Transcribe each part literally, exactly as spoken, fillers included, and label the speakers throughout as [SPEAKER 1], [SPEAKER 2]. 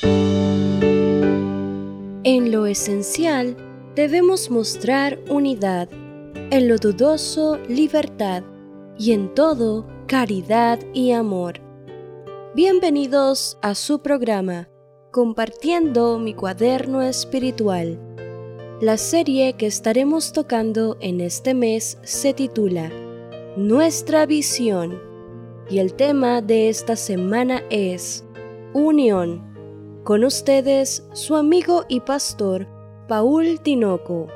[SPEAKER 1] En lo esencial, debemos mostrar unidad, en lo dudoso, libertad, y en todo, caridad y amor. Bienvenidos a su programa, Compartiendo mi cuaderno espiritual. La serie que estaremos tocando en este mes se titula Nuestra visión, y el tema de esta semana es Unión. Con ustedes, su amigo y pastor, Paul Tinoco.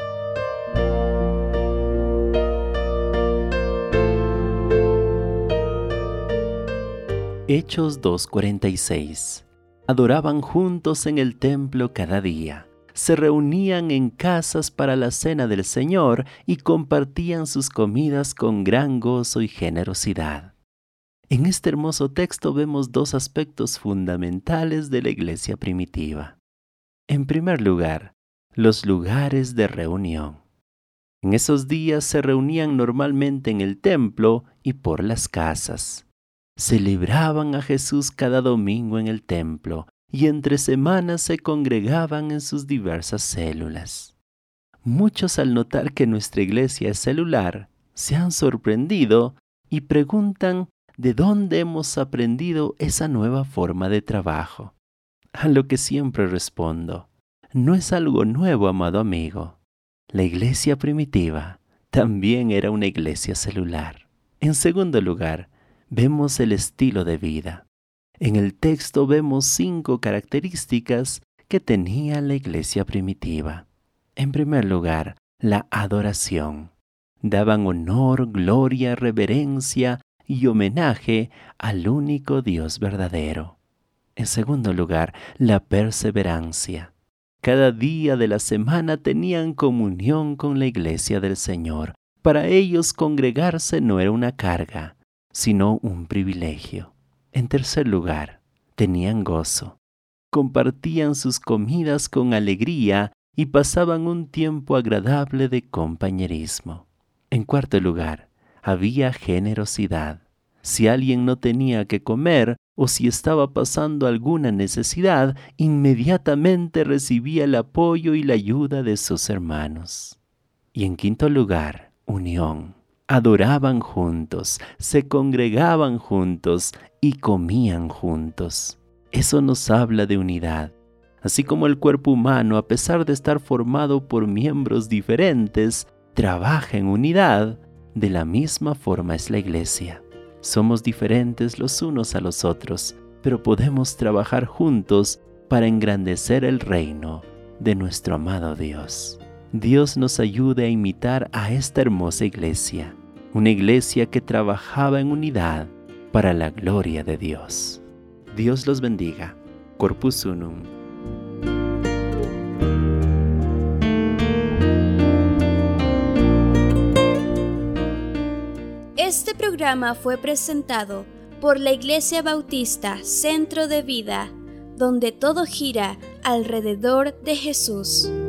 [SPEAKER 2] Hechos dos cuarenta y seis. Adoraban juntos en el templo cada día. Se reunían en casas para la cena del Señor y compartían sus comidas con gran gozo y generosidad. En este hermoso texto vemos dos aspectos fundamentales de la iglesia primitiva. En primer lugar, los lugares de reunión. En esos días se reunían normalmente en el templo y por las casas. Celebraban a Jesús cada domingo en el templo y entre semanas se congregaban en sus diversas células. Muchos, al notar que nuestra iglesia es celular, se han sorprendido y preguntan ¿de dónde hemos aprendido esa nueva forma de trabajo? A lo que siempre respondo, no es algo nuevo, amado amigo. La iglesia primitiva también era una iglesia celular. En segundo lugar, vemos el estilo de vida. En el texto vemos cinco características que tenía la iglesia primitiva. En primer lugar, la adoración. Daban honor, gloria, reverencia y homenaje al único Dios verdadero. En segundo lugar, la perseverancia. Cada día de la semana tenían comunión con la iglesia del Señor. Para ellos congregarse no era una carga, sino un privilegio. En tercer lugar, tenían gozo. Compartían sus comidas con alegría y pasaban un tiempo agradable de compañerismo. En cuarto lugar, había generosidad. Si alguien no tenía que comer o si estaba pasando alguna necesidad, inmediatamente recibía el apoyo y la ayuda de sus hermanos. Y en quinto lugar, unión. Adoraban juntos, se congregaban juntos y comían juntos. Eso nos habla de unidad. Así como el cuerpo humano, a pesar de estar formado por miembros diferentes, trabaja en unidad, de la misma forma es la iglesia. Somos diferentes los unos a los otros, pero podemos trabajar juntos para engrandecer el reino de nuestro amado Dios. Dios nos ayude a imitar a esta hermosa iglesia, una iglesia que trabajaba en unidad para la gloria de Dios. Dios los bendiga. Corpus Unum.
[SPEAKER 1] Este programa fue presentado por la Iglesia Bautista Centro de Vida, donde todo gira alrededor de Jesús.